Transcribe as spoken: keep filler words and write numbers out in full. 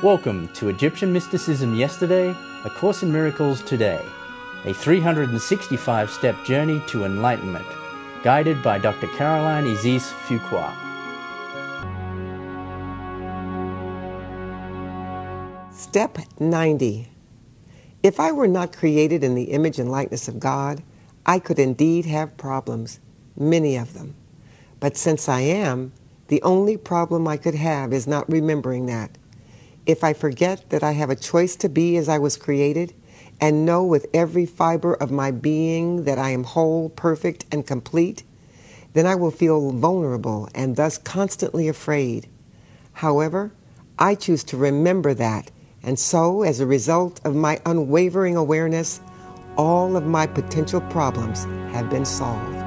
Welcome to Egyptian Mysticism Yesterday, A Course in Miracles Today, a three hundred sixty-five step journey to enlightenment, guided by Doctor Caroline Isis Fuqua. Step ninety. If I were not created in the image and likeness of God, I could indeed have problems, many of them. But since I am, the only problem I could have is not remembering that. If I forget that I have a choice to be as I was created, and know with every fiber of my being that I am whole, perfect, and complete, then I will feel vulnerable and thus constantly afraid. However, I choose to remember that, and so, as a result of my unwavering awareness, all of my potential problems have been solved.